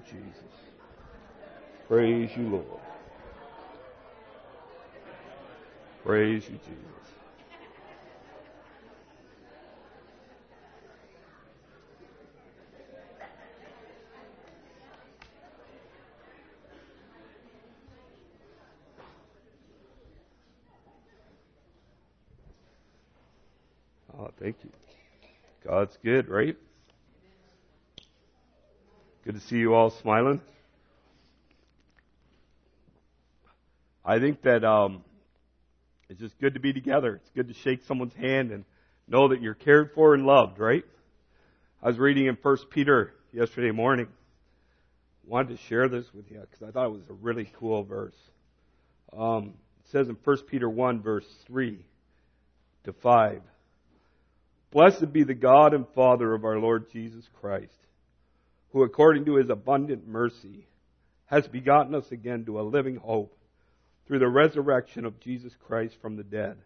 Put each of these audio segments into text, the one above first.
Jesus. Praise you, Lord. Praise you, Jesus. Oh, thank you. God's good, right? Good to see you all smiling. I think that it's just good to be together. It's good to shake someone's hand and know that you're cared for and loved, right? I was reading in 1 Peter yesterday morning. Wanted to share this with you because I thought it was a really cool verse. It says in 1 Peter 1, verse 3 to 5, "Blessed be the God and Father of our Lord Jesus Christ, who according to His abundant mercy has begotten us again to a living hope through the resurrection of Jesus Christ from the dead,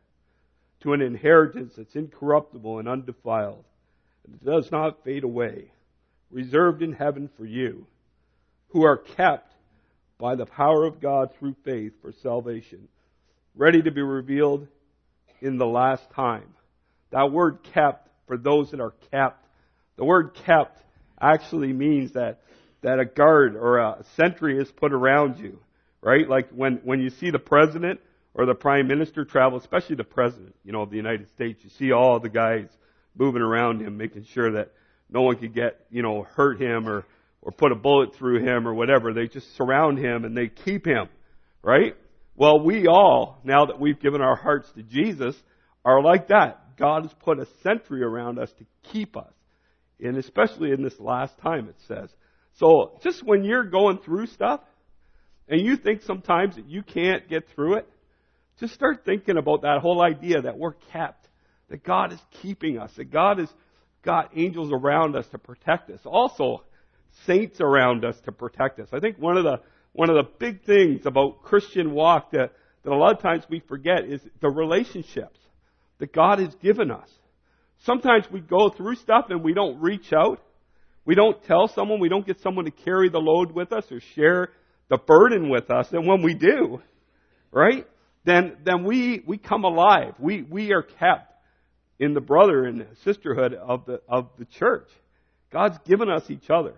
to an inheritance that's incorruptible and undefiled, and does not fade away, reserved in heaven for you, who are kept by the power of God through faith for salvation, ready to be revealed in the last time." That word kept, for those that are kept, the word kept actually means that a guard or a sentry is put around you, right? Like when you see the president or the prime minister travel, especially the president, of the United States, you see all the guys moving around him, making sure that no one could get, hurt him or put a bullet through him or whatever. They just surround him and they keep him, right? Well, we all, now that we've given our hearts to Jesus, are like that. God has put a sentry around us to keep us. And especially in this last time, it says. So just when you're going through stuff and you think sometimes that you can't get through it, just start thinking about that whole idea that we're kept, that God is keeping us, that God has got angels around us to protect us. Also, saints around us to protect us. I think one of the big things about Christian walk that a lot of times we forget is the relationships that God has given us. Sometimes we go through stuff and we don't reach out. We don't tell someone. We don't get someone to carry the load with us or share the burden with us. And when we do, right, then we come alive. We are kept in the brother and sisterhood of the church. God's given us each other.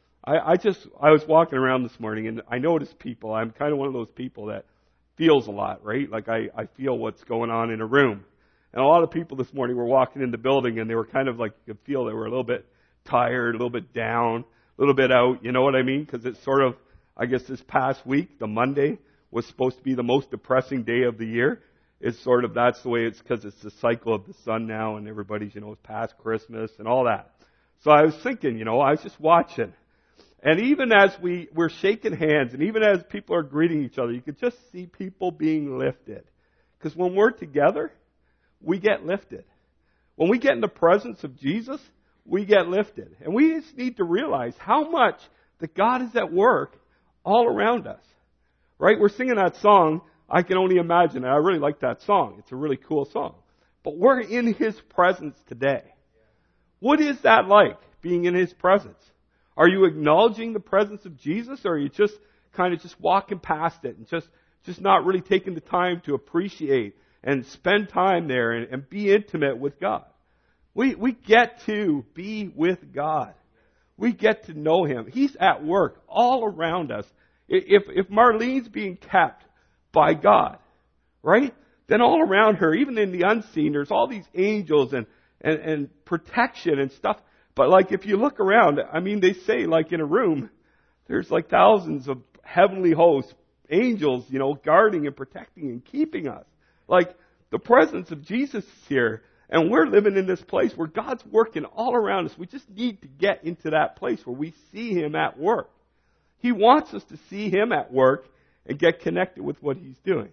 I was walking around this morning and I noticed people. I'm kind of one of those people that feels a lot, right? Like I feel what's going on in a room. And a lot of people this morning were walking in the building and they were kind of like, you could feel they were a little bit tired, a little bit down, a little bit out, you know what I mean? Because it's sort of, I guess this past week, the Monday, was supposed to be the most depressing day of the year. It's sort of, that's the way it's because it's the cycle of the sun now and everybody's, past Christmas and all that. So I was thinking, I was just watching. And even as we're shaking hands and even as people are greeting each other, you could just see people being lifted. Because when we're together, we get lifted. When we get in the presence of Jesus, we get lifted. And we just need to realize how much that God is at work all around us. Right? We're singing that song, I Can Only Imagine. And I really like that song. It's a really cool song. But we're in His presence today. What is that like, being in His presence? Are you acknowledging the presence of Jesus, or are you just kind of just walking past it and just not really taking the time to appreciate and spend time there and be intimate with God? We get to be with God. We get to know Him. He's at work all around us. If Marlene's being kept by God, right? Then all around her, even in the unseen, there's all these angels and protection and stuff. But like if you look around, they say like in a room, there's like thousands of heavenly hosts, angels, guarding and protecting and keeping us. Like the presence of Jesus is here. And we're living in this place where God's working all around us. We just need to get into that place where we see Him at work. He wants us to see Him at work and get connected with what He's doing.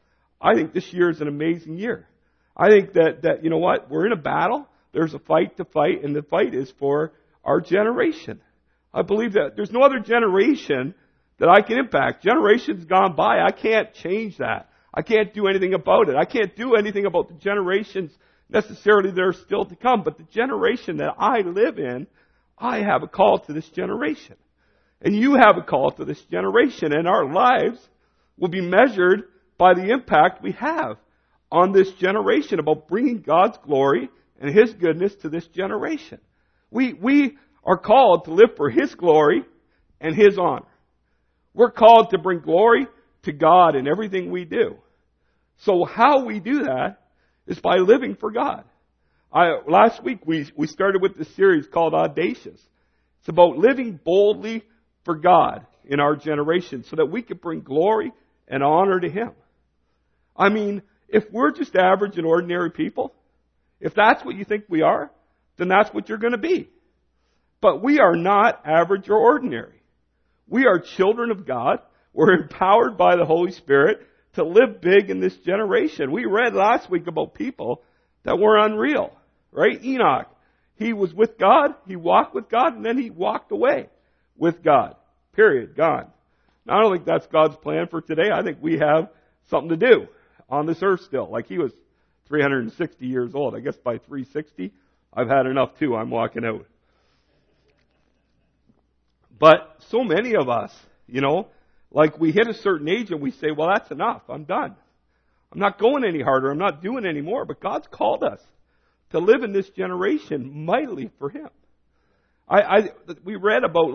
I think this year is an amazing year. I think that you know what? We're in a battle. There's a fight to fight, and the fight is for our generation. I believe that there's no other generation that I can impact. Generations gone by, I can't change that. I can't do anything about it. I can't do anything about the generations necessarily that are still to come. But the generation that I live in, I have a call to this generation. And you have a call to this generation, and our lives will be measured by the impact we have on this generation about bringing God's glory and His goodness to this generation. We are called to live for His glory and His honor. We're called to bring glory to God in everything we do. So how we do that is by living for God. Last week we started with this series called Audacious. It's about living boldly for God in our generation so that we can bring glory and honor to Him. I mean, if we're just average and ordinary people, if that's what you think we are, then that's what you're going to be. But we are not average or ordinary. We are children of God. We're empowered by the Holy Spirit to live big in this generation. We read last week about people that were unreal, right? Enoch, he was with God, he walked with God, and then he walked away with God. Period. Gone. Now, I don't think that's God's plan for today. I think we have something to do on this earth still. Like he was 360 years old. I guess by 360, I've had enough too. I'm walking out. But so many of us, like we hit a certain age and we say, well, that's enough. I'm done. I'm not going any harder. I'm not doing any more. But God's called us to live in this generation mightily for Him. We read about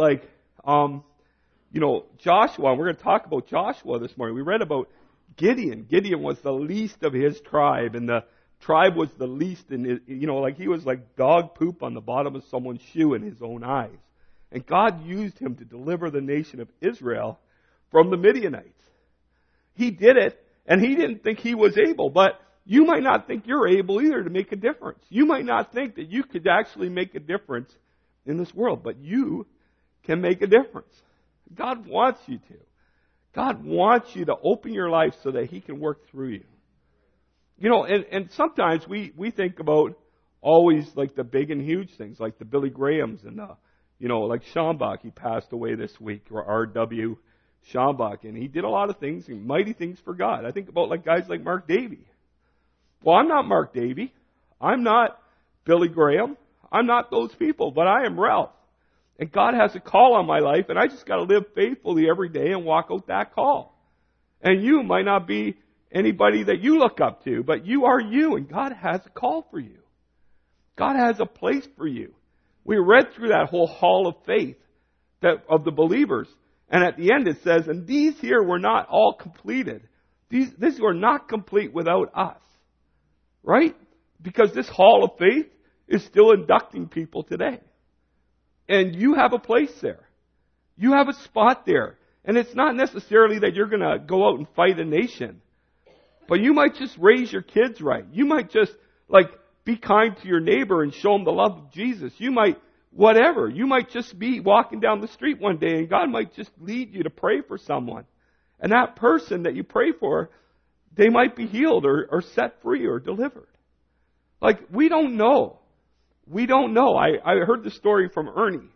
Joshua. And we're going to talk about Joshua this morning. We read about Gideon. Gideon was the least of his tribe, and the tribe was the least in his, he was like dog poop on the bottom of someone's shoe in his own eyes. And God used him to deliver the nation of Israel from the Midianites. He did it, and he didn't think he was able, but you might not think you're able either to make a difference. You might not think that you could actually make a difference in this world, but you can make a difference. God wants you to. God wants you to open your life so that He can work through you. And sometimes we think about always like the big and huge things, like the Billy Grahams and like Schambach, he passed away this week, or R.W. Schambach, and he did a lot of things, mighty things for God. I think about like guys like Mark Davey. Well, I'm not Mark Davey. I'm not Billy Graham. I'm not those people, but I am Ralph. And God has a call on my life, and I just got to live faithfully every day and walk out that call. And you might not be anybody that you look up to, but you are you, and God has a call for you. God has a place for you. We read through that whole hall of faith of the believers, and at the end it says, and these here were not all completed. These were not complete without us. Right? Because this hall of faith is still inducting people today. And you have a place there. You have a spot there. And it's not necessarily that you're going to go out and fight a nation. But you might just raise your kids right. You might just be kind to your neighbor and show them the love of Jesus. You might, whatever. You might just be walking down the street one day and God might just lead you to pray for someone. And that person that you pray for, they might be healed or set free or delivered. We don't know. We don't know. I heard the story from Ernie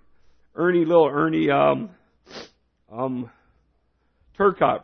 Turcotte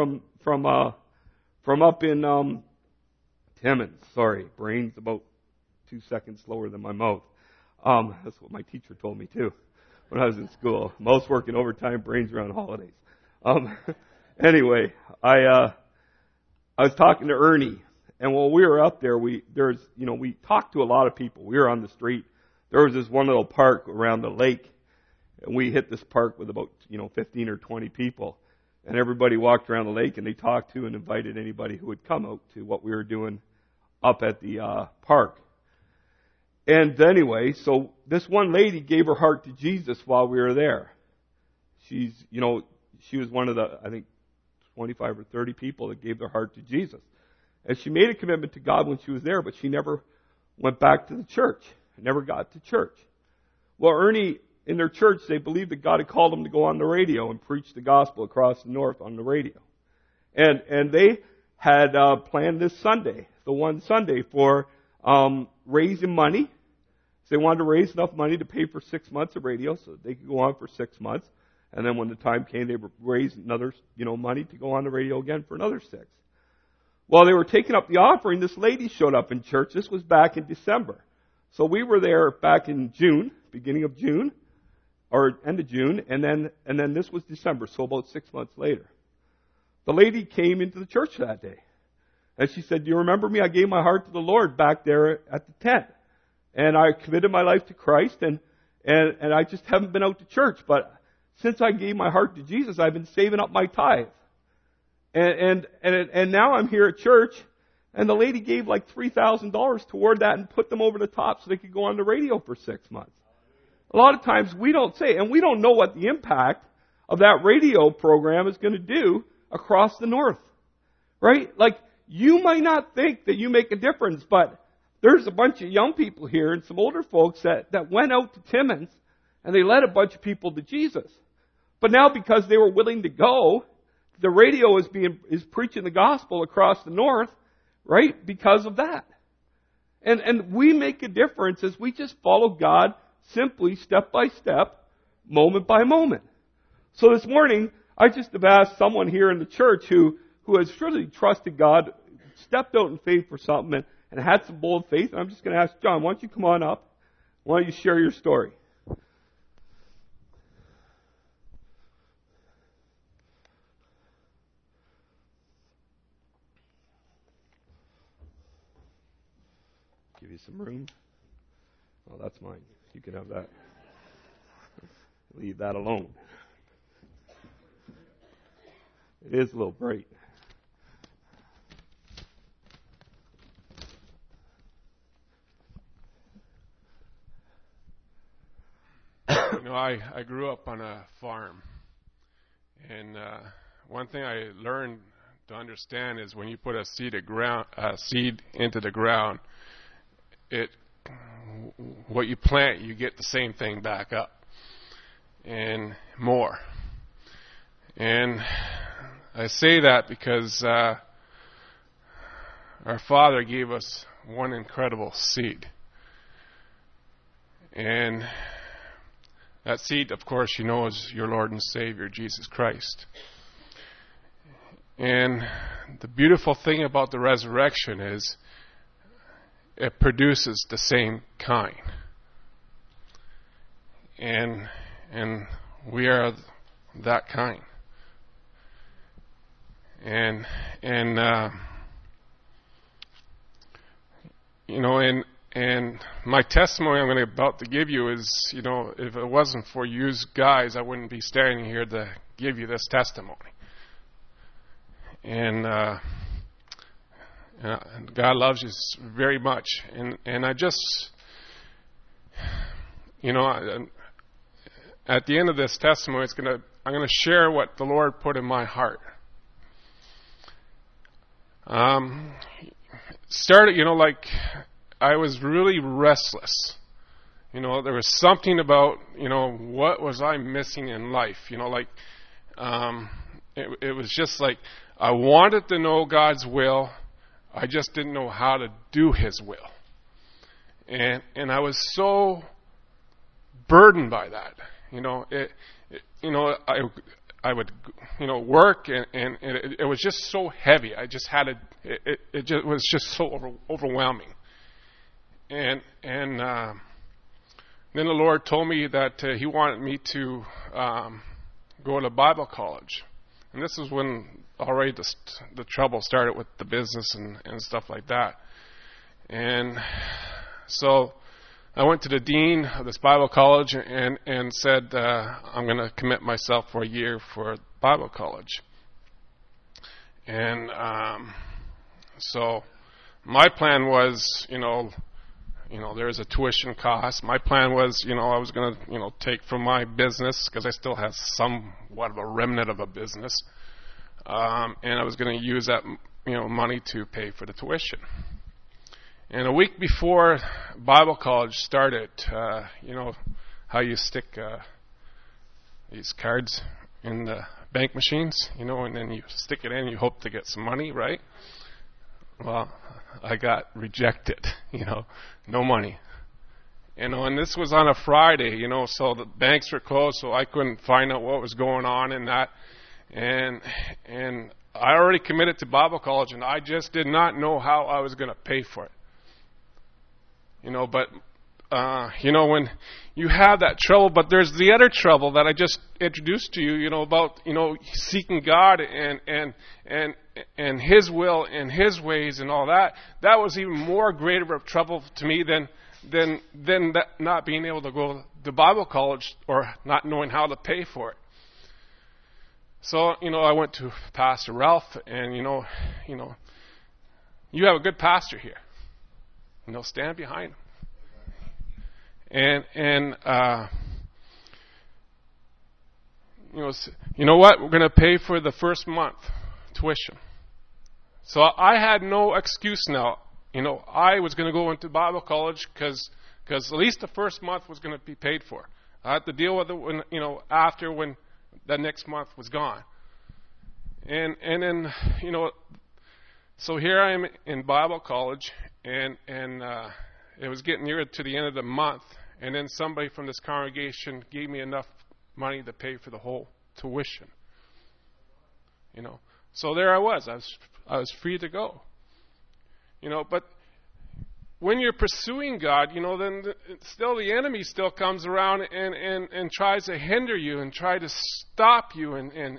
from up in Timmins. Sorry, brain's about 2 seconds slower than my mouth. That's what my teacher told me too when I was in school. Mouth's working overtime, brains around holidays. Anyway, I was talking to Ernie. And while we were up there, we talked to a lot of people. We were on the street. There was this one little park around the lake, and we hit this park with about 15 or 20 people. And everybody walked around the lake, and they talked to and invited anybody who would come out to what we were doing up at the park. And anyway, so this one lady gave her heart to Jesus while we were there. She was one of the, I think, 25 or 30 people that gave their heart to Jesus. And she made a commitment to God when she was there, but she never went back to the church. Never got to church. Well, Ernie, in their church, they believed that God had called them to go on the radio and preach the gospel across the north on the radio. And they had planned this Sunday, the one Sunday, for raising money. So they wanted to raise enough money to pay for 6 months of radio so that they could go on for 6 months. And then when the time came, they would raise another, money to go on the radio again for another 6. While they were taking up the offering, this lady showed up in church. This was back in December. So we were there back in June, beginning of June. or end of June, and then this was December, so about 6 months later. The lady came into the church that day. And she said, "Do you remember me? I gave my heart to the Lord back there at the tent. And I committed my life to Christ, and I just haven't been out to church. But since I gave my heart to Jesus, I've been saving up my tithe. And now I'm here at church, and the lady gave like $3,000 toward that and put them over the top so they could go on the radio for 6 months. A lot of times we don't say, and we don't know what the impact of that radio program is going to do across the north. Right? Like, you might not think that you make a difference, but there's a bunch of young people here and some older folks that went out to Timmins and they led a bunch of people to Jesus. But now because they were willing to go, the radio is preaching the gospel across the north, right? Because of that. And we make a difference as we just follow God simply step by step, moment by moment. So this morning, I just have asked someone here in the church who has truly trusted God, stepped out in faith for something, and had some bold faith. And I'm just going to ask John, why don't you come on up? Why don't you share your story? Give you some room. Oh, that's mine. You can have that. Leave that alone. It is a little bright. You know, I grew up on a farm, and one thing I learned to understand is when you put a seed into the ground, what you plant, you get the same thing back up, and more. And I say that because our Father gave us one incredible seed. And that seed, of course, you know, is your Lord and Savior, Jesus Christ. And the beautiful thing about the resurrection is it produces the same kind. And we are that kind. And you know, and my testimony I'm about to give you is, you know, if it wasn't for you guys, I wouldn't be standing here to give you this testimony. And God loves you very much. And I just, you know, at the end of this testimony, I'm gonna share what the Lord put in my heart. Started, you know, like, I was really restless. You know, there was something about, you know, what was I missing in life? You know, like, it was just like, I wanted to know God's will. I just didn't know how to do His will. And I was so burdened by that. You know, I would, you know, work and it was just so heavy. I just had it was just so overwhelming. And then the Lord told me that He wanted me to go to Bible college. And this is when already the trouble started with the business and stuff like that. And so I went to the dean of this Bible college and said, I'm going to commit myself for a year for Bible college. And so my plan was, you know, there's a tuition cost. My plan was, you know, I was going to, you know, take from my business, because I still have somewhat of a remnant of a business, and I was going to use that, you know, money to pay for the tuition. And a week before Bible college started, you know how you stick these cards in the bank machines, you know, and then you stick it in, you hope to get some money, right? Well, I got rejected, you know, no money. You know, and this was on a Friday, you know, so the banks were closed, so I couldn't find out what was going on in that. And I already committed to Bible college, and I just did not know how I was going to pay for it. You know, but when you have that trouble, but there's the other trouble that I just introduced to you, about, seeking God and His will and His ways and all that. That was even more greater of trouble to me than that not being able to go to Bible college or not knowing how to pay for it. So, I went to Pastor Ralph, and, you have a good pastor here. Stand behind him. And you know what? We're going to pay for the first month tuition. So I had no excuse now. I was going to go into Bible college because at least the first month was going to be paid for. I had to deal with it when, after when the next month was gone. And then, so here I am in Bible college, and it was getting near to the end of the month, and then somebody from this congregation gave me enough money to pay for the whole tuition. So there I was. I was free to go. But when you're pursuing God, then still the enemy still comes around and tries to hinder you and try to stop you and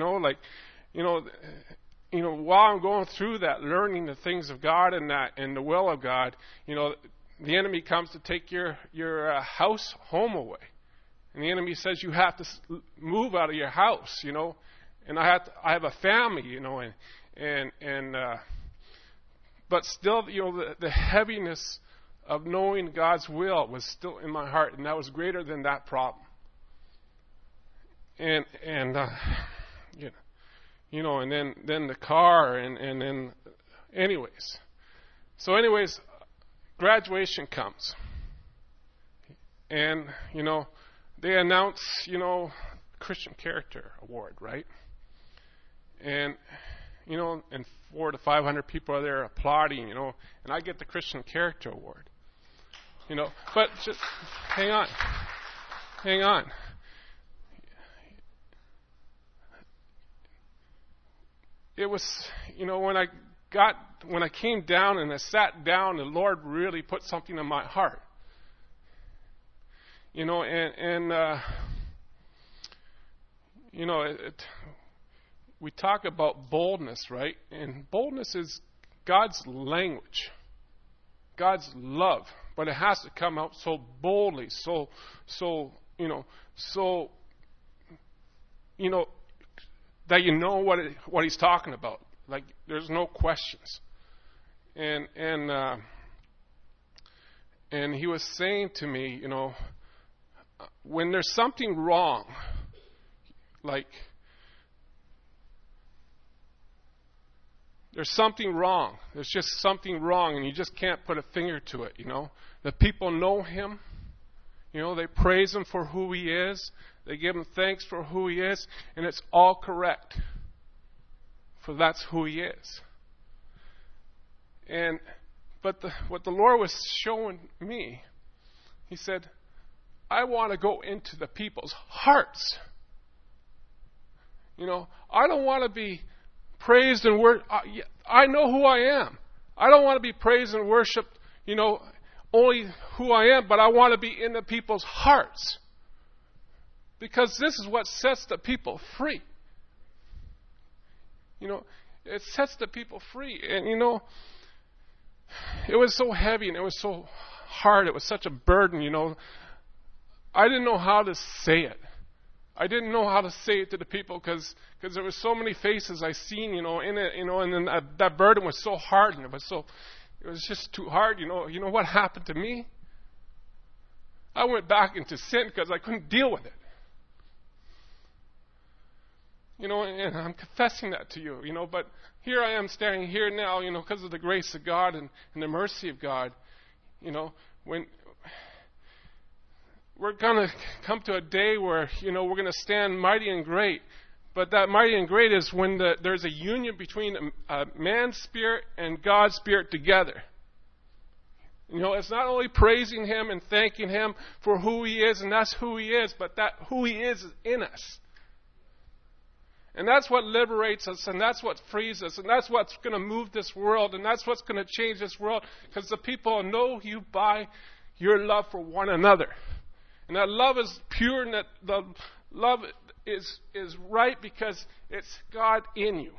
while I'm going through that, learning the things of God and the will of God, the enemy comes to take your home away, and the enemy says you have to move out of your house, and I have a family, but still, the heaviness of knowing God's will was still in my heart, and that was greater than that problem. And then the car, and then, anyways. So anyways, graduation comes. And, they announce, Christian Character Award, right? And, and 400 to 500 people are there applauding, and I get the Christian Character Award. But just hang on. It was, when I came down and I sat down, the Lord really put something in my heart. We talk about boldness, right? And boldness is God's language, God's love, but it has to come out so boldly, that what He's talking about. Like, there's no questions. And He was saying to me, when there's something wrong, like, there's something wrong. There's just something wrong, and you just can't put a finger to it, The people know Him. They praise Him for who He is. They give Him thanks for who He is, and it's all correct. For that's who He is. But what the Lord was showing me, He said, I want to go into the people's hearts. I don't want to be praised and worshipped. I know who I am. I don't want to be praised and worshipped, only who I am, but I want to be in the people's hearts. Because this is what sets the people free. It sets the people free. And, it was so heavy and it was so hard. It was such a burden, I didn't know how to say it. I didn't know how to say it to the people because there were so many faces I seen, in it, and then that burden was so hard, and it was just too hard, You know what happened to me? I went back into sin because I couldn't deal with it. And I'm confessing that to you, but here I am standing here now, because of the grace of God and the mercy of God, when we're going to come to a day where, we're going to stand mighty and great. But that mighty and great is when there's a union between a man's spirit and God's spirit together. It's not only praising Him and thanking Him for who He is, and that's who He is, but that who He is in us. And that's what liberates us, and that's what frees us, and that's what's going to move this world, and that's what's going to change this world, because the people know you by your love for one another. And that love is pure, and that the love is right because it's God in you.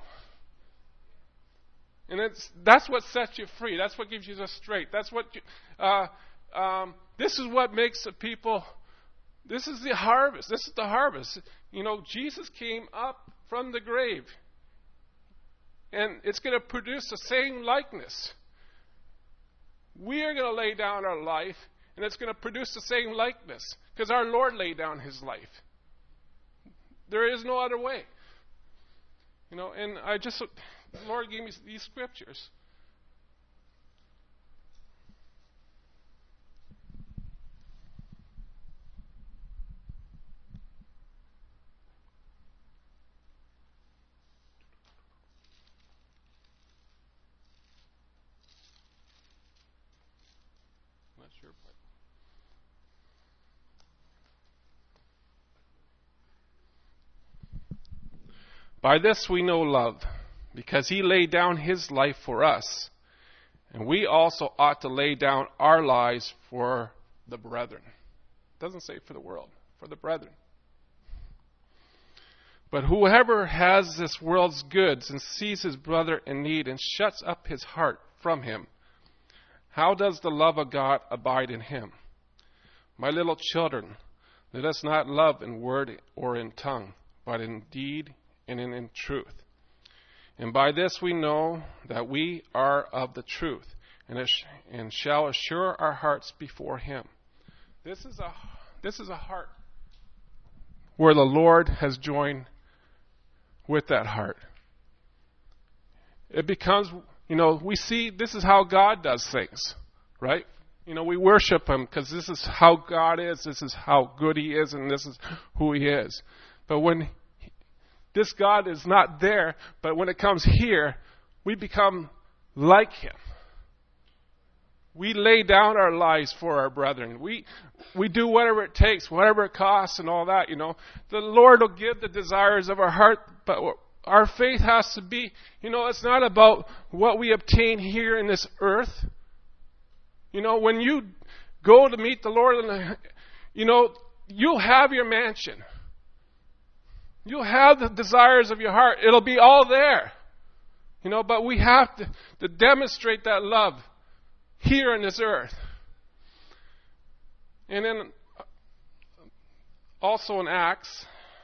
And that's what sets you free. That's what gives you the strength. That's what this is what makes the people. This is the harvest. This is the harvest. Jesus came up from the grave. And it's going to produce the same likeness. We are going to lay down our life, and it's going to produce the same likeness. Because our Lord laid down His life. There is no other way. And the Lord gave me these scriptures. Not sure, but by this we know love, because He laid down His life for us, and we also ought to lay down our lives for the brethren. It doesn't say for the world, for the brethren. But whoever has this world's goods and sees his brother in need and shuts up his heart from him, how does the love of God abide in him? My little children, let us not love in word or in tongue, but in deed and in truth. And by this we know that we are of the truth, and shall assure our hearts before Him. This is a heart where the Lord has joined with that heart. It becomes, we see this is how God does things, right? We worship Him because this is how God is, this is how good He is, and this is who He is. But when this God is not there, but when it comes here, we become like Him. We lay down our lives for our brethren. We do whatever it takes, whatever it costs and all that, The Lord will give the desires of our heart, but our faith has to be, it's not about what we obtain here in this earth. When you go to meet the Lord, you'll have your mansion. You'll have the desires of your heart. It'll be all there. But we have to demonstrate that love here on this earth. And then also in Acts,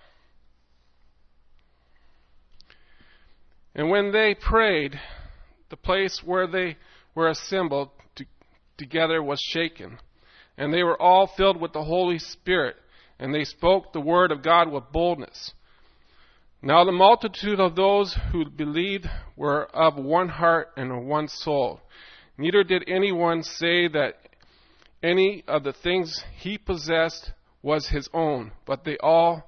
and when they prayed, the place where they were assembled together was shaken, and they were all filled with the Holy Spirit, and they spoke the word of God with boldness. Now the multitude of those who believed were of one heart and of one soul. Neither did anyone say that any of the things he possessed was his own, but they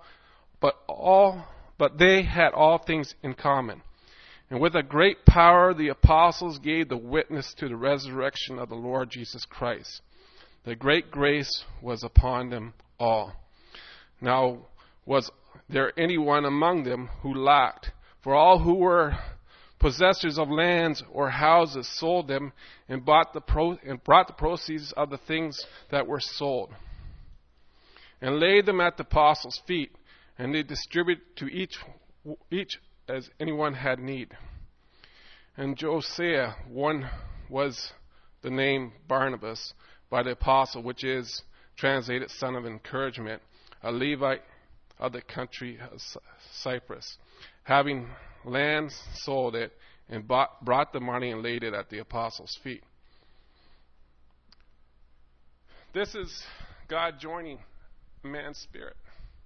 had all things in common. And with a great power the apostles gave the witness to the resurrection of the Lord Jesus Christ. The great grace was upon them all. Now was there anyone among them who lacked? For all who were possessors of lands or houses sold them and brought the proceeds of the things that were sold, and laid them at the apostles' feet, and they distributed to each as anyone had need. And Josiah, one was the name Barnabas by the apostle, which is translated son of encouragement, a Levite of the country of Cyprus, having land sold it, and brought the money and laid it at the apostles' feet. This is God joining man's spirit.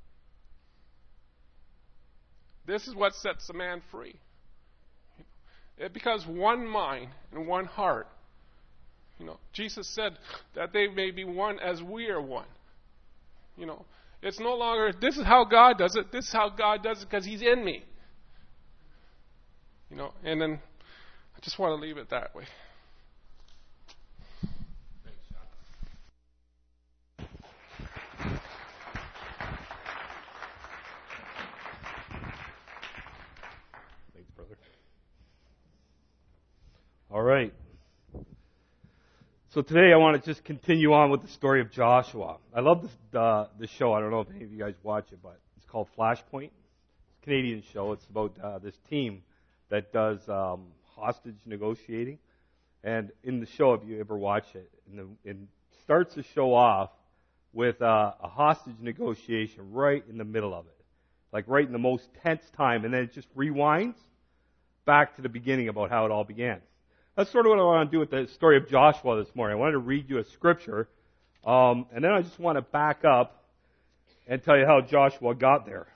This is what sets a man free. It becomes one mind and one heart. Jesus said that they may be one as we are one. It's no longer, this is how God does it. This is how God does it because He's in me. And then I just want to leave it that way. Thanks, brother. All right. So today I want to just continue on with the story of Joshua. I love this show. I don't know if any of you guys watch it, but it's called Flashpoint. It's a Canadian show. It's about this team that does hostage negotiating. And in the show, if you ever watch it, it starts the show off with a hostage negotiation right in the middle of it, like right in the most tense time, and then it just rewinds back to the beginning about how it all began. That's sort of what I want to do with the story of Joshua this morning. I wanted to read you a scripture, and then I just want to back up and tell you how Joshua got there.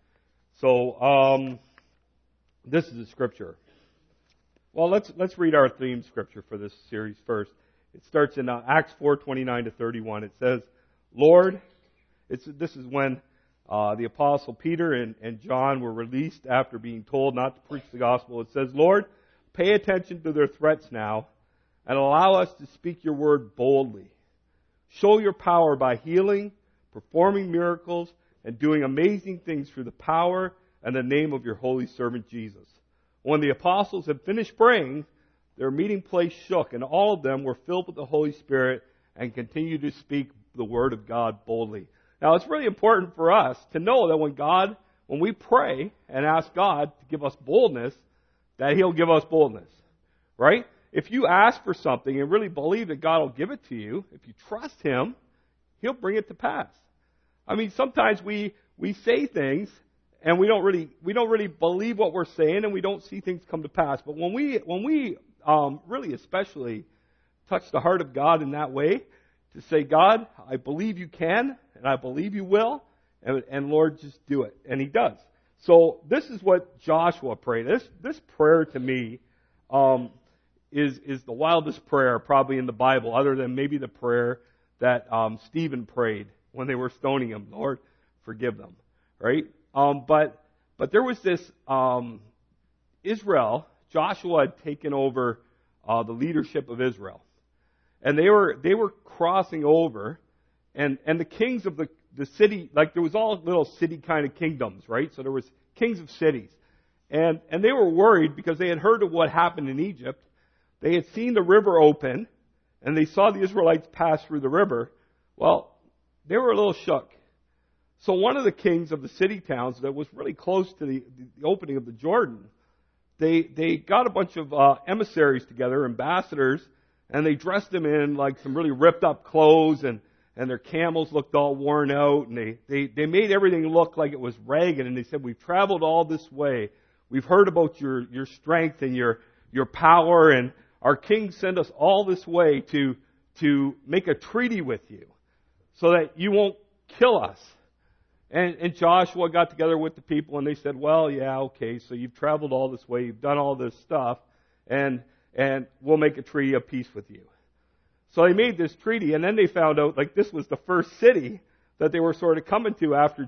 So, this is the scripture. Well, let's read our theme scripture for this series first. It starts in Acts 4:29 to 31. It says, "Lord," this is when the apostle Peter and John were released after being told not to preach the gospel. It says, "Lord, pay attention to their threats now and allow us to speak your word boldly. Show your power by healing, performing miracles, and doing amazing things through the power and the name of your holy servant Jesus." When the apostles had finished praying, their meeting place shook, and all of them were filled with the Holy Spirit and continued to speak the word of God boldly. Now, it's really important for us to know that when we pray and ask God to give us boldness, that He'll give us boldness, right? If you ask for something and really believe that God will give it to you, if you trust Him, He'll bring it to pass. I mean, sometimes we say things and we don't really believe what we're saying, and we don't see things come to pass. But when we really especially touch the heart of God in that way, to say, "God, I believe you can, and I believe you will, and Lord, just do it," and He does. So this is what Joshua prayed. This prayer to me is the wildest prayer probably in the Bible, other than maybe the prayer that Stephen prayed when they were stoning him. "Lord, forgive them." Right? But there was this Israel. Joshua had taken over the leadership of Israel, and they were crossing over, and the kings of the city, like there was all little city kind of kingdoms, right? So there was kings of cities. And they were worried because they had heard of what happened in Egypt. They had seen the river open, and they saw the Israelites pass through the river. Well, they were a little shook. So one of the kings of the city towns that was really close to the opening of the Jordan, they got a bunch of emissaries together, ambassadors, and they dressed them in like some really ripped up clothes, and their camels looked all worn out, and they made everything look like it was ragged, and they said, "We've traveled all this way. We've heard about your strength and your power, and our king sent us all this way to make a treaty with you so that you won't kill us." And Joshua got together with the people, and they said, "Well, yeah, okay, so you've traveled all this way, you've done all this stuff, and we'll make a treaty of peace with you." So they made this treaty, and then they found out like this was the first city that they were sort of coming to after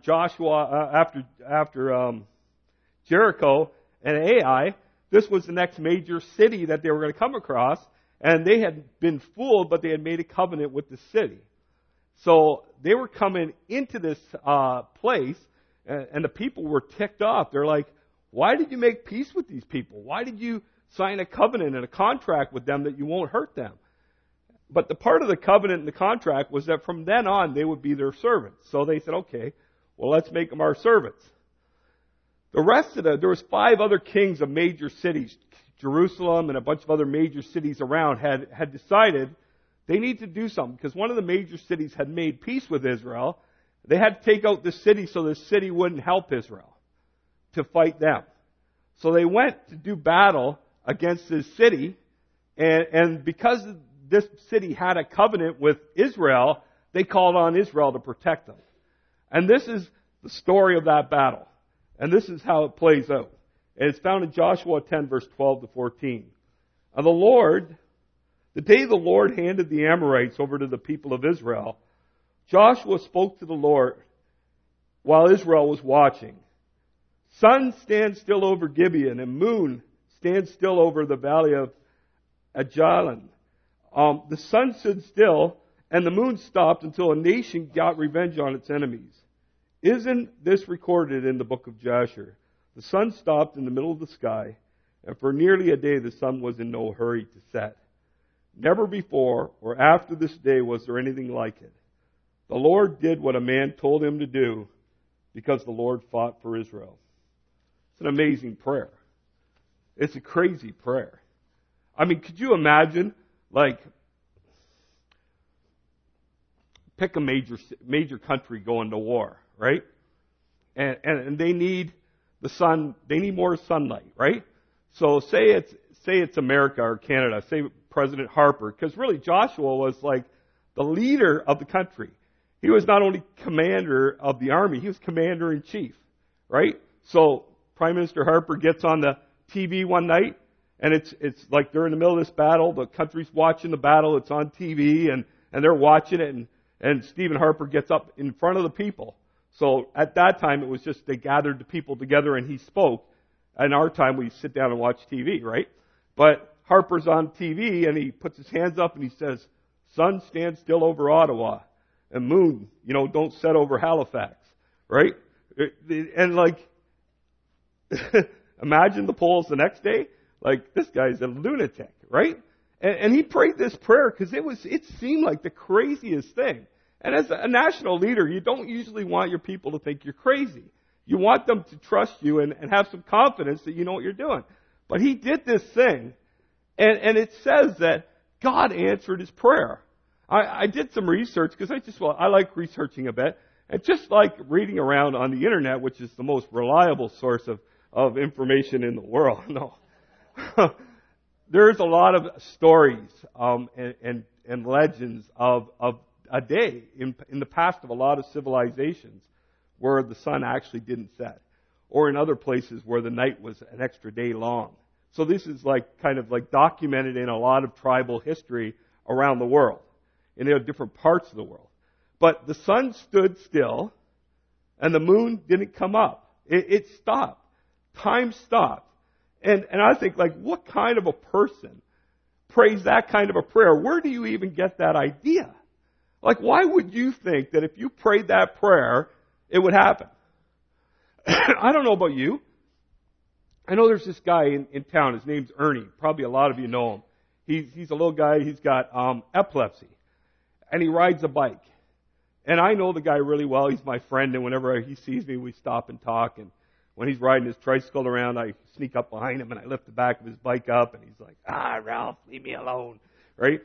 after Jericho and Ai. This was the next major city that they were going to come across, and they had been fooled, but they had made a covenant with the city. So they were coming into this place, and the people were ticked off. They're like, "Why did you make peace with these people? Why did you sign a covenant and a contract with them that you won't hurt them?" But the part of the covenant and the contract was that from then on they would be their servants. So they said, "Okay, well, let's make them our servants." There was 5 other kings of major cities, Jerusalem and a bunch of other major cities around had decided they need to do something, because one of the major cities had made peace with Israel. They had to take out the city so the city wouldn't help Israel to fight them. So they went to do battle against this city, and because this city had a covenant with Israel, they called on Israel to protect them. And this is the story of that battle. And this is how it plays out. And it's found in Joshua 10, verse 12 to 14. And the day the Lord handed the Amorites over to the people of Israel, Joshua spoke to the Lord while Israel was watching. "Sun, stand still over Gibeon, and moon, stand still over the valley of Ajalon." The sun stood still, and the moon stopped until a nation got revenge on its enemies. Isn't this recorded in the book of Jasher? The sun stopped in the middle of the sky, and for nearly a day the sun was in no hurry to set. Never before or after this day was there anything like it. The Lord did what a man told him to do because the Lord fought for Israel. It's an amazing prayer. It's a crazy prayer. I mean, could you imagine, like, pick a major country going to war, right? And they need the sun, they need more sunlight, right? So say it's America or Canada, say President Harper, because really Joshua was like the leader of the country. He was not only commander of the army, he was commander in chief, right? So Prime Minister Harper gets on the TV one night, and it's like they're in the middle of this battle, the country's watching the battle, it's on TV, and they're watching it, and Stephen Harper gets up in front of the people. So at that time, it was just they gathered the people together and he spoke. In our time, we sit down and watch TV, right? But Harper's on TV and he puts his hands up and he says, "Sun, stand still over Ottawa. And moon, don't set over Halifax." Right? And like, imagine the polls the next day. Like, this guy's a lunatic, right? And he prayed this prayer because it seemed like the craziest thing. And as a national leader, you don't usually want your people to think you're crazy. You want them to trust you and have some confidence that you know what you're doing. But he did this thing, and it says that God answered his prayer. I did some research because I like researching a bit. And just like reading around on the internet, which is the most reliable source of information in the world, no. There's a lot of stories and legends of a day in the past of a lot of civilizations where the sun actually didn't set, or in other places where the night was an extra day long. So this is like kind of like documented in a lot of tribal history around the world, in different parts of the world. But the sun stood still, and the moon didn't come up. It stopped. Time stopped. And I think, like, what kind of a person prays that kind of a prayer? Where do you even get that idea? Like, why would you think that if you prayed that prayer, it would happen? I don't know about you. I know there's this guy in town. His name's Ernie. Probably a lot of you know him. He's a little guy. He's got epilepsy. And he rides a bike. And I know the guy really well. He's my friend. And whenever he sees me, we stop and talk. And when he's riding his tricycle around, I sneak up behind him and I lift the back of his bike up. And he's like, "Ralph, leave me alone." Right?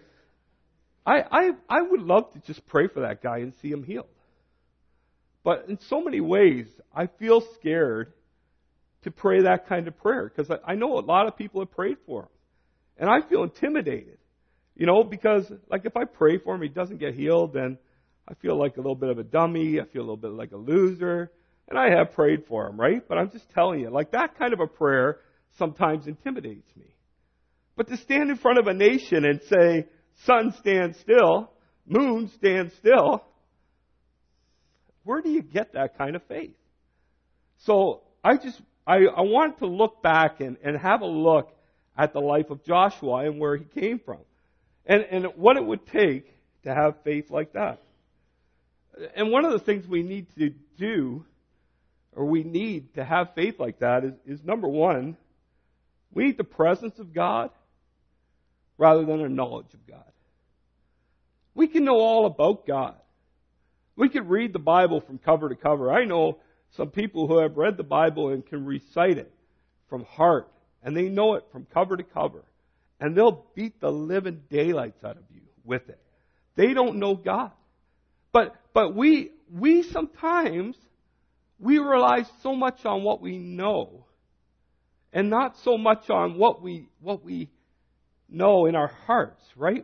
I would love to just pray for that guy and see him healed. But in so many ways, I feel scared to pray that kind of prayer because I know a lot of people have prayed for him. And I feel intimidated, because like if I pray for him, he doesn't get healed, then I feel like a little bit of a dummy. I feel a little bit like a loser. And I have prayed for him, right? But I'm just telling you, like that kind of a prayer sometimes intimidates me. But to stand in front of a nation and say, "Sun, stand still. Moon, stand still." Where do you get that kind of faith? So I want to look back and have a look at the life of Joshua and where he came from. And what it would take to have faith like that. And one of the things we need to do, or we need to have faith like that, is number one, we need the presence of God rather than a knowledge of God. We can know all about God. We could read the Bible from cover to cover. I know some people who have read the Bible and can recite it from heart, and they know it from cover to cover. And they'll beat the living daylights out of you with it. They don't know God. But we sometimes, we rely so much on what we know and not so much on what we know in our hearts, right?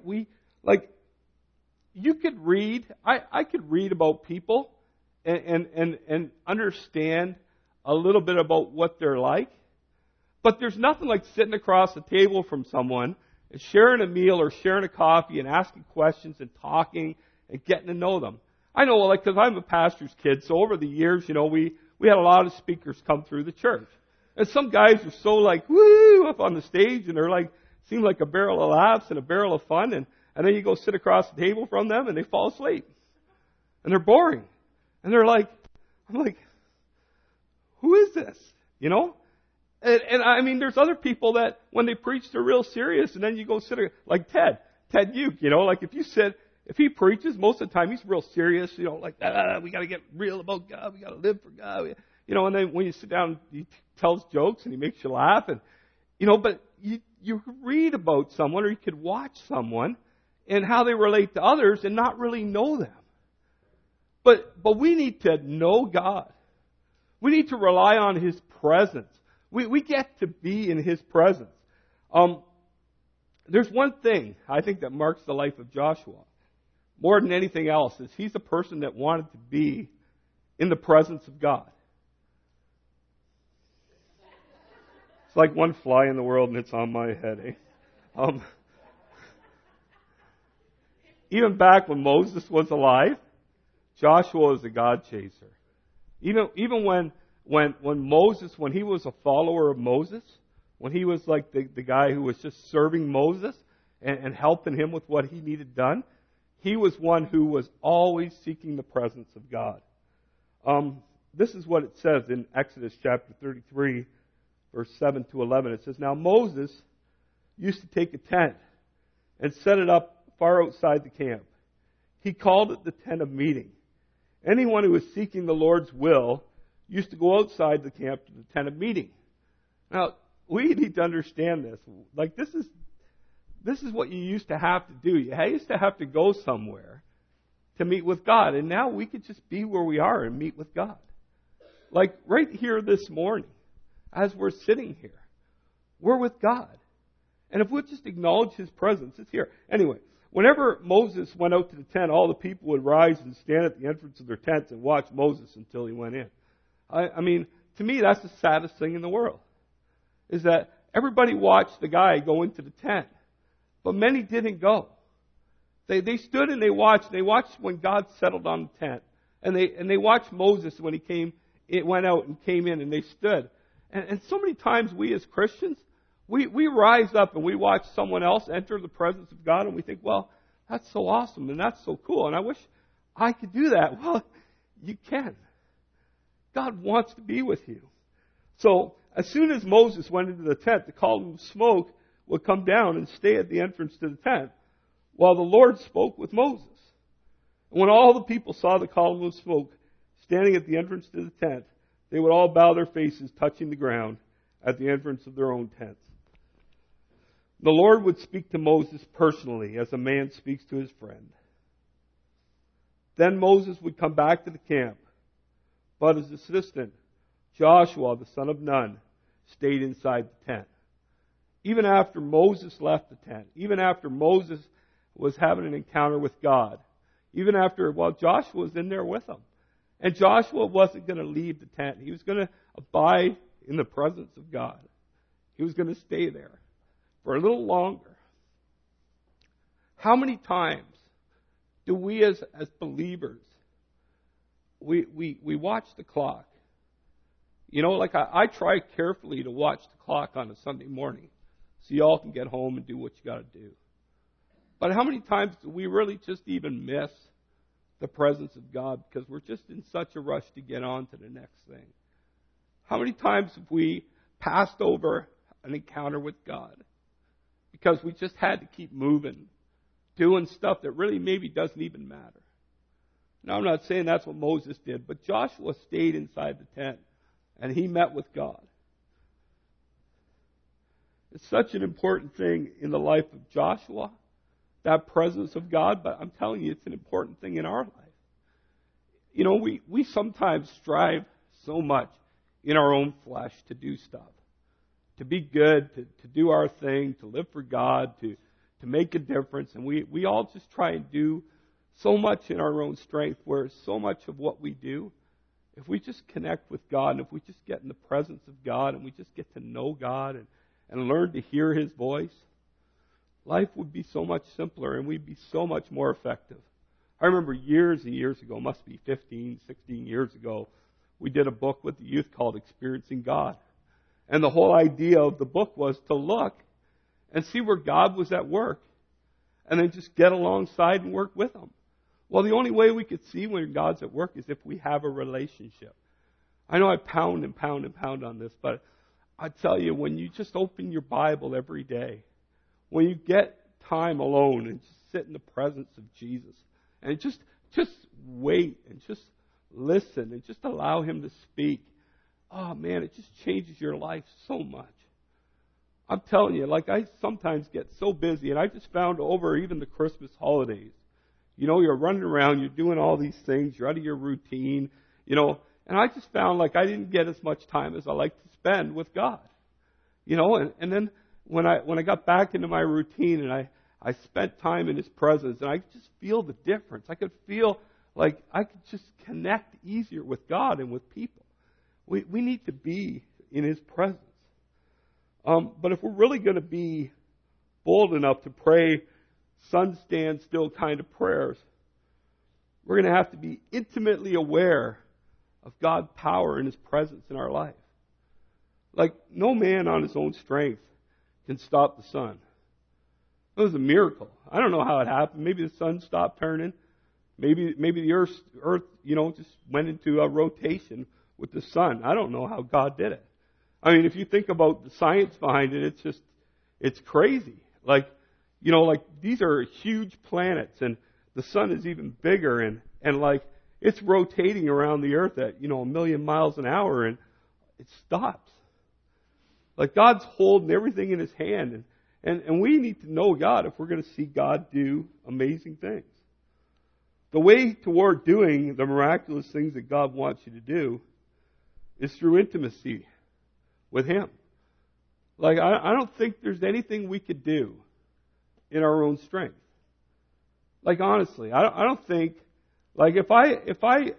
You could read, I could read about people and understand a little bit about what they're like. But there's nothing like sitting across the table from someone and sharing a meal or sharing a coffee and asking questions and talking and getting to know them. I know, because I'm a pastor's kid, so over the years, we had a lot of speakers come through the church. And some guys are so woo, up on the stage, and they're seem like a barrel of laughs and a barrel of fun, and then you go sit across the table from them and they fall asleep. And they're boring. And they're I'm like, who is this? And I mean, there's other people that when they preach, they're real serious, and then you go sit like Ted. Ted Uke, like if he preaches, most of the time he's real serious, like, we got to get real about God, we got to live for God, and then when you sit down, he tells jokes and he makes you laugh, and, but you read about someone, or you could watch someone and how they relate to others and not really know them. But we need to know God. We need to rely on His presence. We get to be in His presence. There's one thing I think that marks the life of Joshua more than anything else, is he's a person that wanted to be in the presence of God. It's like one fly in the world and it's on my head, eh? Even back when Moses was alive, Joshua was a God chaser. Even when Moses, when he was a follower of Moses, when he was like the guy who was just serving Moses and helping him with what he needed done, he was one who was always seeking the presence of God. This is what it says in Exodus chapter 33, verse 7 to 11. It says, "Now Moses used to take a tent and set it up far outside the camp. He called it the tent of meeting. Anyone who was seeking the Lord's will used to go outside the camp to the tent of meeting." Now, we need to understand this. Like, this is what you used to have to do. You used to have to go somewhere to meet with God. And now we could just be where we are and meet with God. Like right here this morning, as we're sitting here, we're with God. And if we'll just acknowledge His presence, it's here. Anyway, whenever Moses went out to the tent, all the people would rise and stand at the entrance of their tents and watch Moses until he went in. I mean, to me, that's the saddest thing in the world, is that everybody watched the guy go into the tent, but many didn't go. They stood and they watched. They watched when God settled on the tent, and they watched Moses when it went out and came in, and they stood. And so many times we as Christians, we rise up and we watch someone else enter the presence of God, and we think, well, that's so awesome and that's so cool, and I wish I could do that. Well, you can. God wants to be with you. So as soon as Moses went into the tent, the column of smoke would come down and stay at the entrance to the tent while the Lord spoke with Moses. And when all the people saw the column of smoke standing at the entrance to the tent, they would all bow their faces, touching the ground at the entrance of their own tents. The Lord would speak to Moses personally, as a man speaks to his friend. Then Moses would come back to the camp, but his assistant, Joshua, the son of Nun, stayed inside the tent. Even after Moses left the tent, even after Moses was having an encounter with God, even after, Joshua was in there with him. And Joshua wasn't going to leave the tent. He was going to abide in the presence of God. He was going to stay there for a little longer. How many times do we as believers, we watch the clock? I try carefully to watch the clock on a Sunday morning so y'all can get home and do what you got to do. But how many times do we really just even miss the presence of God because we're just in such a rush to get on to the next thing? How many times have we passed over an encounter with God because we just had to keep moving, doing stuff that really maybe doesn't even matter? Now, I'm not saying that's what Moses did, but Joshua stayed inside the tent and he met with God. It's such an important thing in the life of Joshua, that presence of God, but I'm telling you, it's an important thing in our life. We sometimes strive so much in our own flesh to do stuff, to be good, to do our thing, to live for God, to make a difference, and we all just try and do so much in our own strength, where so much of what we do, if we just connect with God, and if we just get in the presence of God, and we just get to know God and learn to hear His voice, life would be so much simpler and we'd be so much more effective. I remember years and years ago, must be 15, 16 years ago, we did a book with the youth called Experiencing God. And the whole idea of the book was to look and see where God was at work and then just get alongside and work with Him. Well, the only way we could see when God's at work is if we have a relationship. I know I pound and pound and pound on this, but I tell you, when you just open your Bible every day, when you get time alone and just sit in the presence of Jesus and just wait and just listen and just allow Him to speak. Oh man, it just changes your life so much. I'm telling you, like I sometimes get so busy, and I just found over even the Christmas holidays, you know, you're running around, you're doing all these things, you're out of your routine, you know, and I just found like I didn't get as much time as I like to spend with God. You know, and then when I got back into my routine and I spent time in His presence, and I could just feel the difference. I could feel like I could just connect easier with God and with people. We need to be in His presence. But if we're really going to be bold enough to pray sun stand still kind of prayers, we're going to have to be intimately aware of God's power and His presence in our life. Like, no man on his own strength can stop the sun. It was a miracle. I don't know how it happened. Maybe the sun stopped turning. Maybe the earth, you know, just went into a rotation with the sun. I don't know how God did it. I mean, if you think about the science behind it, it's crazy. Like, you know, like these are huge planets, and the sun is even bigger, and like it's rotating around the earth at, you know, 1 million miles an hour, and it stops. Like God's holding everything in His hand, and we need to know God if we're going to see God do amazing things. The way toward doing the miraculous things that God wants you to do is through intimacy with Him. Like, I don't think there's anything we could do in our own strength. Like, honestly, I don't think, like, if I,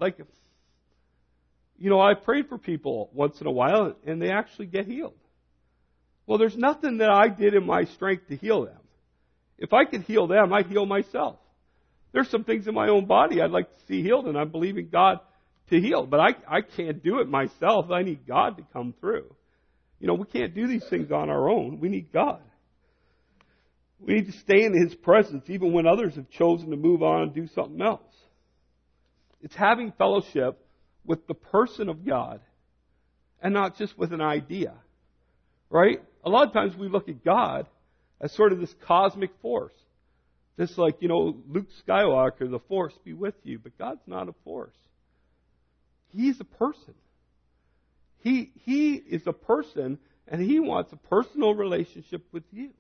you know, I prayed for people once in a while and they actually get healed. Well, there's nothing that I did in my strength to heal them. If I could heal them, I'd heal myself. There's some things in my own body I'd like to see healed, and I'm believing God to heal. But I can't do it myself. I need God to come through. You know, we can't do these things on our own. We need God. We need to stay in His presence even when others have chosen to move on and do something else. It's having fellowship with the person of God and not just with an idea. Right? A lot of times we look at God as sort of this cosmic force. This, like, you know, Luke Skywalker, the force be with you. But God's not a force. He's a person. He is a person, and He wants a personal relationship with you.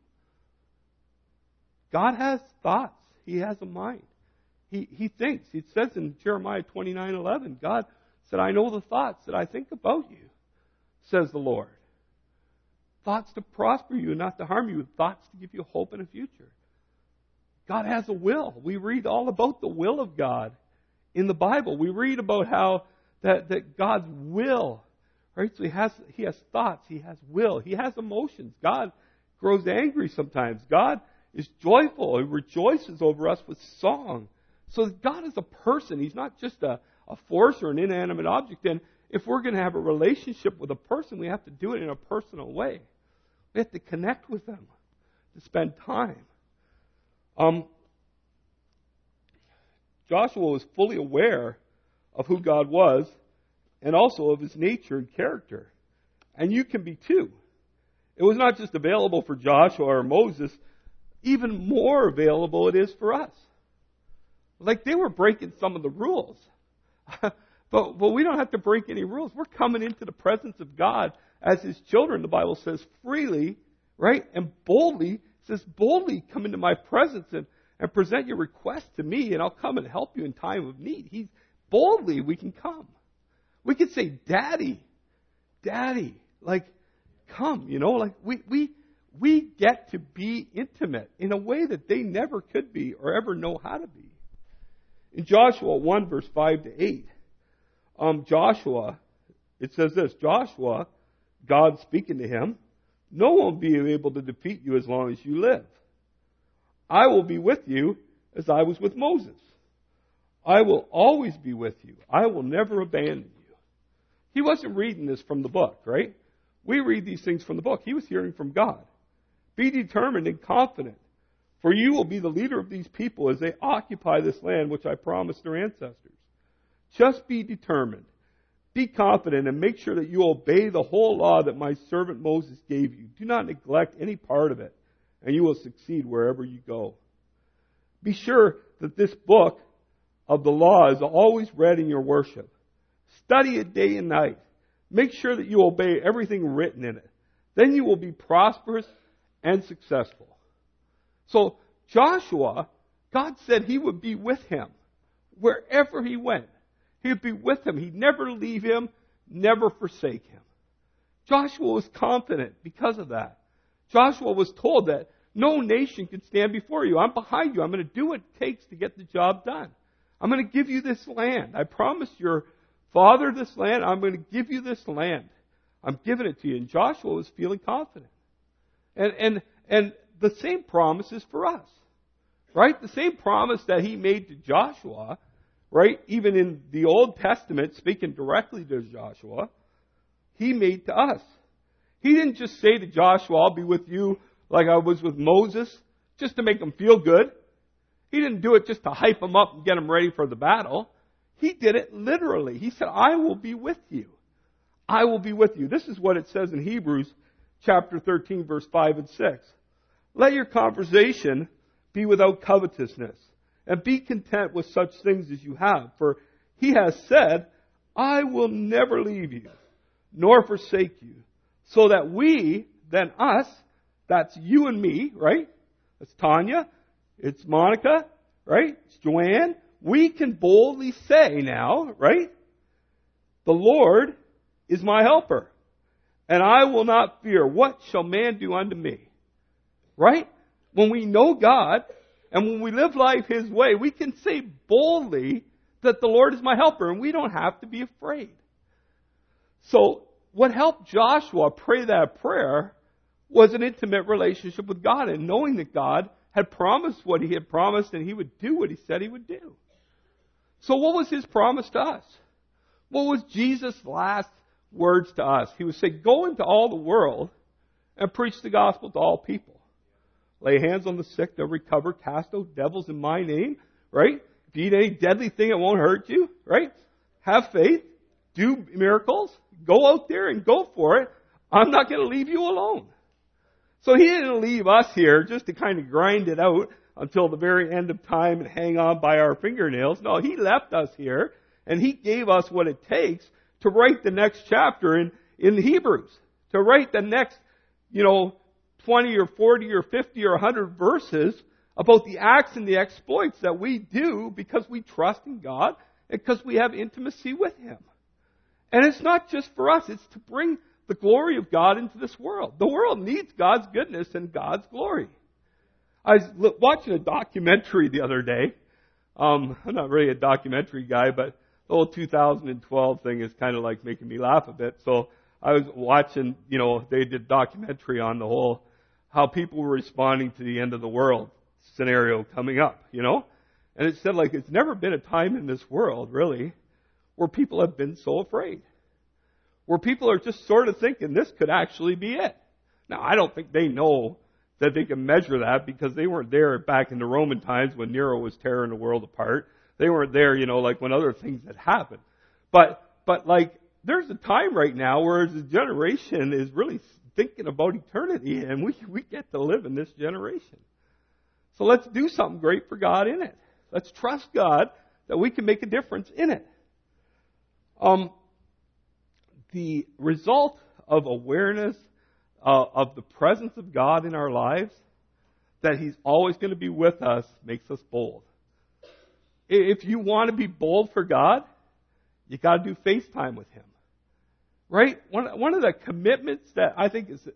God has thoughts. He has a mind. He thinks. It says in Jeremiah 29:11, God said, I know the thoughts that I think about you, says the Lord. Thoughts to prosper you and not to harm you. Thoughts to give you hope and a future. God has a will. We read all about the will of God in the Bible. We read about how that God's will, right? So He has thoughts. He has will. He has emotions. God grows angry sometimes. God is joyful. He rejoices over us with song. So God is a person. He's not just a force or an inanimate object. And if we're going to have a relationship with a person, we have to do it in a personal way. We have to connect with them, to spend time. Joshua was fully aware of who God was and also of His nature and character. And you can be too. It was not just available for Joshua or Moses, even more available it is for us. Like, they were breaking some of the rules. But we don't have to break any rules. We're coming into the presence of God as His children, the Bible says, freely, right? And boldly. It says, boldly come into my presence and present your request to me, and I'll come and help you in time of need. Boldly we can come. We can say, Daddy, like, come, you know, like we get to be intimate in a way that they never could be or ever know how to be. In Joshua 1, verse 5 to 8, Joshua, it says this, Joshua, God speaking to him, no one will be able to defeat you as long as you live. I will be with you as I was with Moses. I will always be with you. I will never abandon you. He wasn't reading this from the book, right? We read these things from the book. He was hearing from God. Be determined and confident, for you will be the leader of these people as they occupy this land which I promised their ancestors. Just be determined. Be confident and make sure that you obey the whole law that my servant Moses gave you. Do not neglect any part of it, and you will succeed wherever you go. Be sure that this book of the law is always read in your worship. Study it day and night. Make sure that you obey everything written in it. Then you will be prosperous and successful. So Joshua, God said He would be with him wherever he went. He would be with him. He'd never leave him, never forsake him. Joshua was confident because of that. Joshua was told that no nation can stand before you. I'm behind you. I'm going to do what it takes to get the job done. I'm going to give you this land. I promised your father this land. I'm going to give you this land. I'm giving it to you. And Joshua was feeling confident. And the same promise is for us. Right? The same promise that he made to Joshua, right? Even in the Old Testament, speaking directly to Joshua, he made to us. He didn't just say to Joshua, I'll be with you like I was with Moses, just to make him feel good. He didn't do it just to hype him up and get him ready for the battle. He did it literally. He said, I will be with you. I will be with you. This is what it says in Hebrews chapter 13, verse 5 and 6. Let your conversation be without covetousness, and be content with such things as you have. For he has said, I will never leave you, nor forsake you. So that we, then us, that's you and me, right? That's Tanya, it's Monica, right? It's Joanne. We can boldly say now, right? The Lord is my helper, and I will not fear. What shall man do unto me? Right? When we know God, and when we live life His way, we can say boldly that the Lord is my helper, and we don't have to be afraid. So, what helped Joshua pray that prayer was an intimate relationship with God, and knowing that God had promised what He had promised, and He would do what He said He would do. So what was His promise to us? What was Jesus' last words to us? He would say, go into all the world and preach the gospel to all people. Lay hands on the sick, they'll recover. Cast out devils in my name, right? If you eat any deadly thing, it won't hurt you, right? Have faith. Do miracles. Go out there and go for it. I'm not going to leave you alone. So He didn't leave us here just to kind of grind it out until the very end of time and hang on by our fingernails. No, He left us here, and He gave us what it takes to write the next chapter in Hebrews. To write the next, 20 or 40 or 50 or 100 verses about the acts and the exploits that we do because we trust in God and because we have intimacy with Him. And it's not just for us, it's to bring the glory of God into this world. The world needs God's goodness and God's glory. I was watching a documentary the other day. I'm not really a documentary guy, but the whole 2012 thing is kind of like making me laugh a bit. So I was watching, they did a documentary on the whole, how people were responding to the end of the world scenario coming up, And it said, it's never been a time in this world, really, where people have been so afraid. Where people are just sort of thinking this could actually be it. Now, I don't think they know that they can measure that because they weren't there back in the Roman times when Nero was tearing the world apart. They weren't there, when other things had happened. But there's a time right now where the generation is really thinking about eternity, and we get to live in this generation. So let's do something great for God in it. Let's trust God that we can make a difference in it. The result of awareness of the presence of God in our lives, that He's always going to be with us, makes us bold. If you want to be bold for God, you got to do FaceTime with Him. Right? One of the commitments that I think is,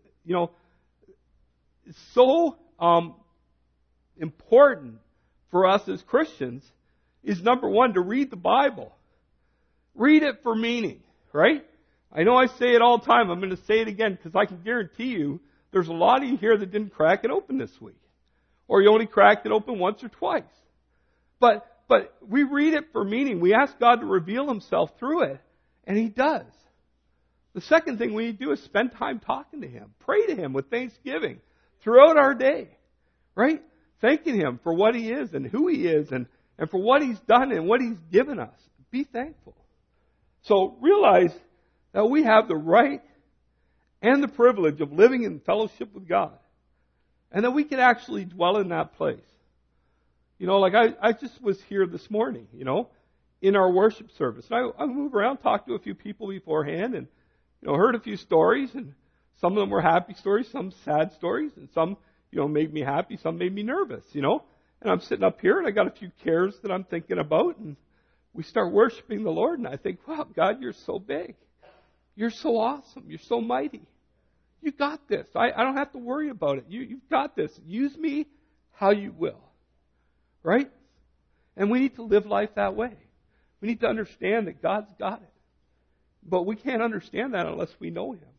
is so important for us as Christians is, number one, to read the Bible. Read it for meaning, right? I know I say it all the time. I'm going to say it again because I can guarantee you there's a lot of you here that didn't crack it open this week. Or you only cracked it open once or twice. But we read it for meaning. We ask God to reveal Himself through it, and He does. The second thing we need to do is spend time talking to Him. Pray to Him with thanksgiving throughout our day, right? Thanking Him for what He is and who He is and for what He's done and what He's given us. Be thankful. So realize that we have the right and the privilege of living in fellowship with God. And that we can actually dwell in that place. You know, like I just was here this morning, you know, in our worship service. And I moved around, talked to a few people beforehand, and, you know, heard a few stories. And some of them were happy stories, some sad stories, and some, you know, made me happy, some made me nervous, you know. And I'm sitting up here, and I got a few cares that I'm thinking about, and we start worshiping the Lord, and I think, wow, God, you're so big. You're so awesome. You're so mighty. You got this. I don't have to worry about it. You've got this. Use me how you will. Right? And we need to live life that way. We need to understand that God's got it. But we can't understand that unless we know Him.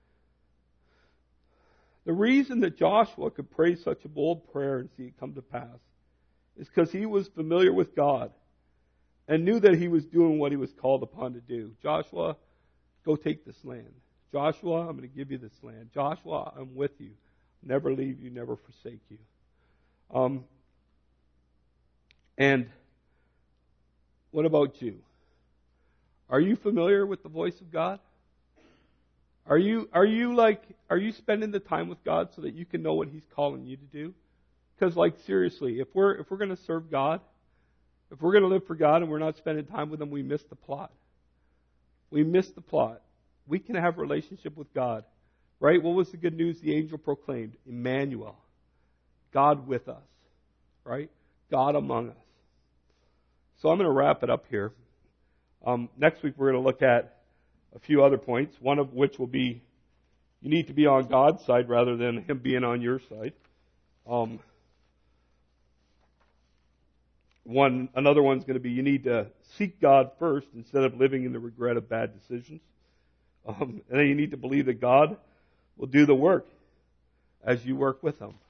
The reason that Joshua could pray such a bold prayer and see it come to pass is because he was familiar with God and knew that he was doing what he was called upon to do. Joshua, go take this land. Joshua, I'm going to give you this land. Joshua, I'm with you. Never leave you, never forsake you. And what about you? Are you familiar with the voice of God? Are you spending the time with God so that you can know what He's calling you to do? Because, like, seriously, if we're going to serve God, if we're going to live for God and we're not spending time with Him, we miss the plot. We miss the plot. We can have a relationship with God, right? What was the good news the angel proclaimed? Emmanuel, God with us, right? God among us. So I'm going to wrap it up here. Next week we're going to look at a few other points, one of which will be you need to be on God's side rather than Him being on your side. Another one's going to be you need to seek God first instead of living in the regret of bad decisions. And then you need to believe that God will do the work as you work with Him.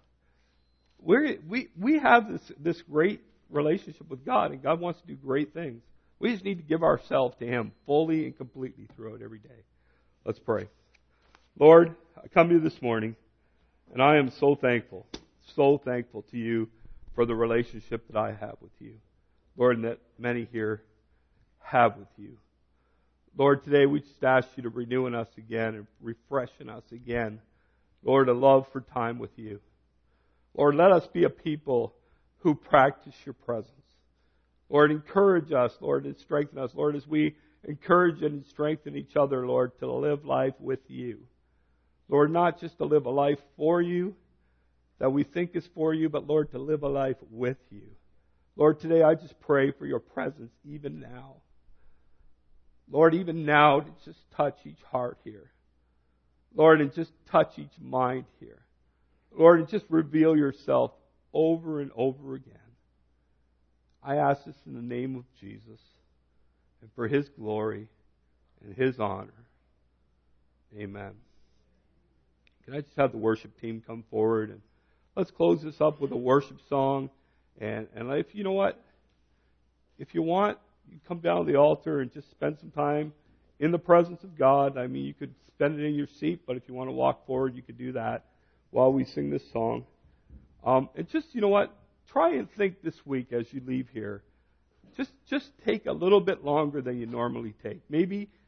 We have this great relationship with God, and God wants to do great things. We just need to give ourselves to Him fully and completely throughout every day. Let's pray. Lord, I come to you this morning, and I am so thankful to you for the relationship that I have with you. Lord, and that many here have with you. Lord, today we just ask you to renew in us again and refresh in us again. Lord, a love for time with you. Lord, let us be a people who practice your presence. Lord, encourage us, Lord, and strengthen us. Lord, as we encourage and strengthen each other, Lord, to live life with you. Lord, not just to live a life for you that we think is for you, but Lord, to live a life with you. Lord, today I just pray for your presence even now. Lord, even now, to just touch each heart here. Lord, and just touch each mind here. Lord, and just reveal yourself over and over again. I ask this in the name of Jesus and for His glory and His honor. Amen. Can I just have the worship team come forward? And let's close this up with a worship song. And if you know what, if you want, you come down to the altar and just spend some time in the presence of God. I mean, you could spend it in your seat, but if you want to walk forward, you could do that while we sing this song. And just, you know what, try and think this week as you leave here. Just take a little bit longer than you normally take. Maybe